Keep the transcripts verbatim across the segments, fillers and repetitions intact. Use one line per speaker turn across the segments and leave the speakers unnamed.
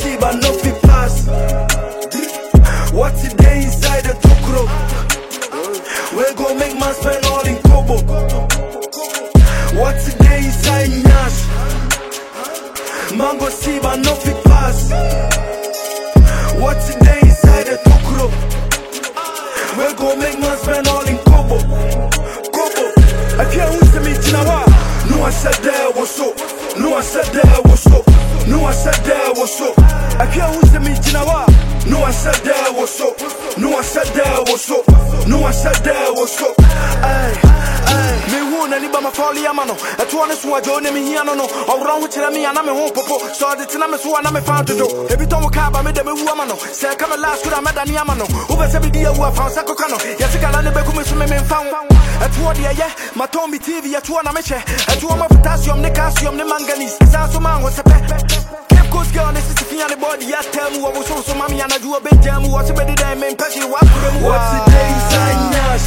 see but no fit pass. What's the day inside the tokro? We gon' make man spend all in kobo. What's the day inside Nash? Man go see but no fit pass. What's the day inside the tokro? We gon' make man spend all in kobo. Kobo. I can't wait to meet Jinawa. No one said there was so. No one said there was so. No one said there was so. I can't wait to meet Jinawa. No one said there was so. No one said there was so. No one said there was so. Ay, ay. Me who na liba ma folly amano. I twana so ajo ne me hia no no. Owran hu kire me ana me ho popo. So de tina me so ana me fa dodo. Ebi ton wo ka ba me de me wu amano. Say come last could am dani amano. Who be say be dia wu afa sa kokano. Yesika la ne be ku me so me me fa. Atwo de ye, ma ton bi T V atwo na me che. Atwo ma potassium ne calcium ne manganese. Sa so man wo sepe. Cause girl, this is the on the body. I tell me what was so mommy and I do a big jam. What's better than me? What's the day inside Nash?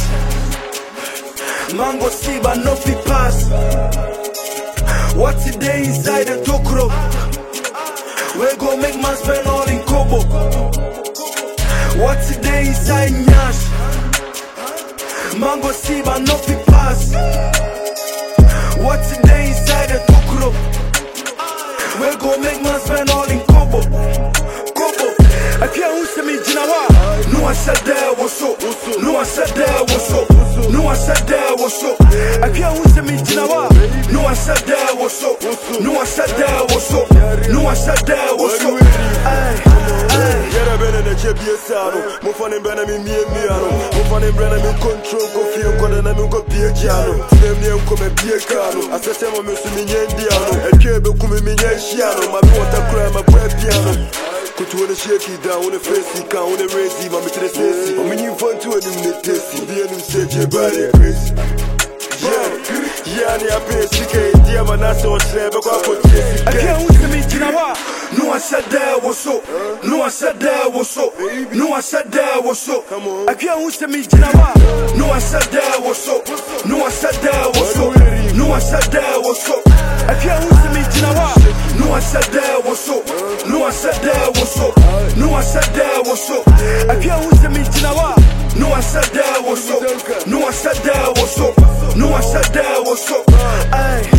Mango see but no fit pass. What's the day inside the tokro? We gon' make man spend all in kobo. What's the day inside Nash? Mango see but no fit pass. What's the day inside the tokro? We gon' make man spend all in kobo. Kobo. I can't who say me Jinawa. No one said there was so. No one said there was so. No one said there was so. I can't who say me Jinawa. No one said there was so. No one said there was so. No one said there was so. Ay, ay.
Yera bene ne chebie sano. Mo fane bene mi mie miano. Mo fane bene mi control go fie ko na mi go bie giano. Dem ne ko me bie kano. Asese mo me su mi nyendiano. Etwe be ku mi mi nyenhiano. Ma mi wota kra ma bra piano. Kutu on shake it down on the face, you can't on the race, you want me to the sissy. I'm in fun to eliminate tasty. The enemy said your body crazy. Yeah, yeah, I pay C K, dear man, I saw slave, I
can't wait to meet Jinawa. No one said there was so. No one said there was so. No one said there was so. I can't wait to meet Jinawa. No one said there was so. No one said there was so. No one said there was so. I can't wait to meet Jinawa. No one said there was so. No one said there was so. No one said there was so. I can't wait to meet Jinawa. No one said there was so. No one said there was so. No one said there was so. Ay.